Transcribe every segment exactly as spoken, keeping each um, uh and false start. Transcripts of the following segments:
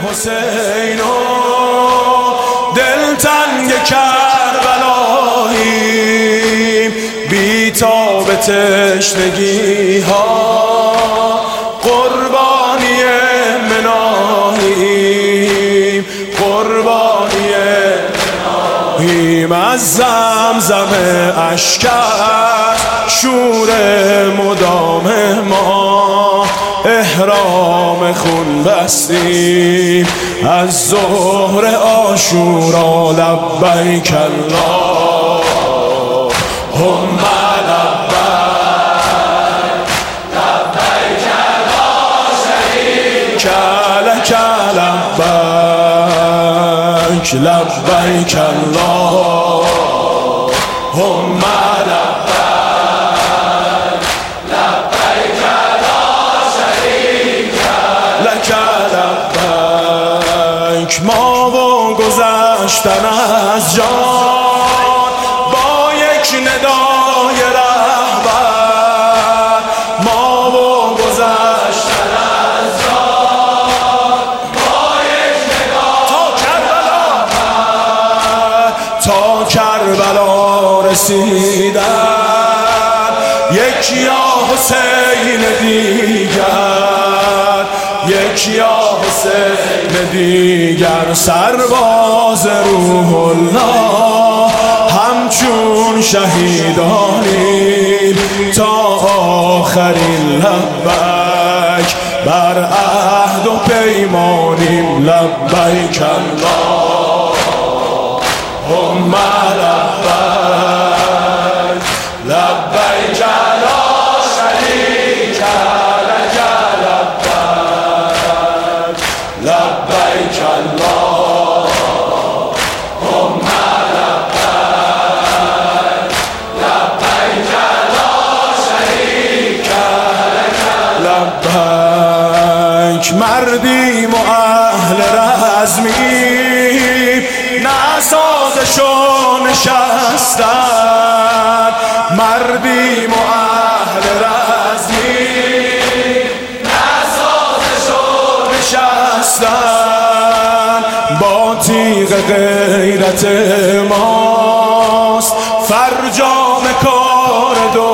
حسین و دلتنگ کربلاییم، بی تاب تشنگی ها قربانی مناییم، قربانی مناییم. از زمزم اشکر شور مدام ما احرام خون بستیم، از ظهر عاشورا لبیک اللهم لبیک لبیک لا شریک لک لبیک لبیک اللهم ما و گذشتن از جان با یک ندای رهبر، ما و گذشتن از جان با یک ندای تا کربلا، تا کربلا رسیدن یک یا حسین دیگر، یک یا حسین دیگر. سرباز روح الله همچون شهیدانیم تا آخرین لبیک بر عهد و پیمانیم. لبیک اللهم لبیک لبیک لا شریک لک لبیک اللهم لبیک لبیک لا شریک لک لبیک. مردیم و اهل رزمیم نسازشو نشستن، مردیم و اهل رزمیم نسازشو نشستن. با تیغ غیرت ماست فرجام کار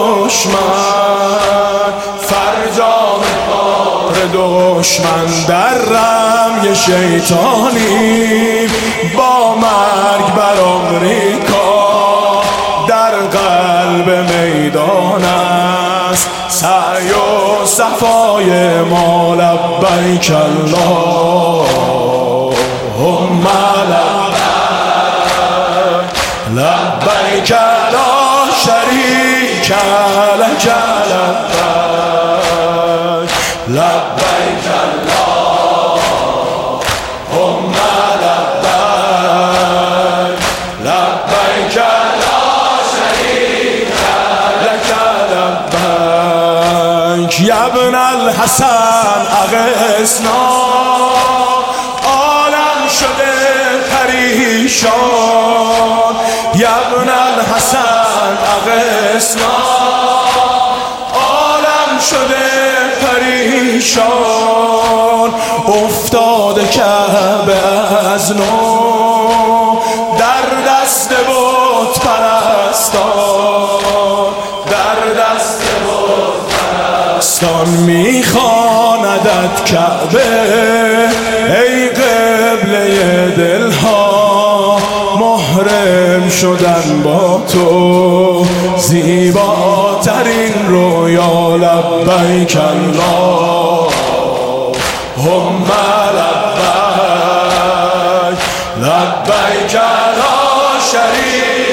دشمن، فرجام کار دشمن. در رمی شیطانیم با مرگ بر آمریکا، در قلب میدان است سعی و صفای ما. لبیک اللهم لبیک لبیک لا شریک لک لبیک لبیک اللهم لبیک لبیک لا شریک لک لبیک. یا ابن الحسن اغثنا عالم شده پریشان، یا ابن الحسن اغثنا عالم شده پریشان. افتاده کعبه از نو در دست بت پرستان، در دست بت پرستان. میخواندت کعبه ای قبله دلها، محرم شدن با تو زیباترین رویا. لبیک اللهم لبیک لبیک لا شریک